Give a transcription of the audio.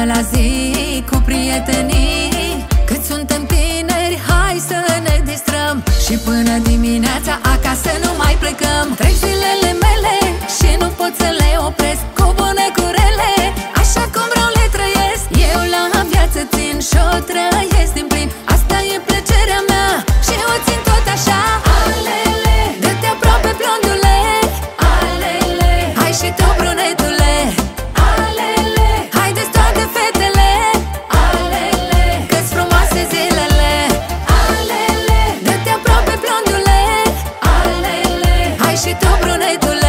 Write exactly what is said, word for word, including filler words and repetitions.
la zi cu prietenii. Cât suntem tineri, hai să ne distrăm și până dimineața acasă nu mai plecăm. Trec zilele mele și nu pot să le opresc, cu bune cu rele, așa cum vreau le trăiesc. Eu la viață țin și-o trăiesc din plin, asta e plăcerea mea și o țin tot așa. Alele, dă-te aproape blondule, alele, hai și tu brunetule, alele, haideți toate fetele, alele, că-s frumoase zilele, alele, dă-te aproape blondule, alele, hai și tu brunetule.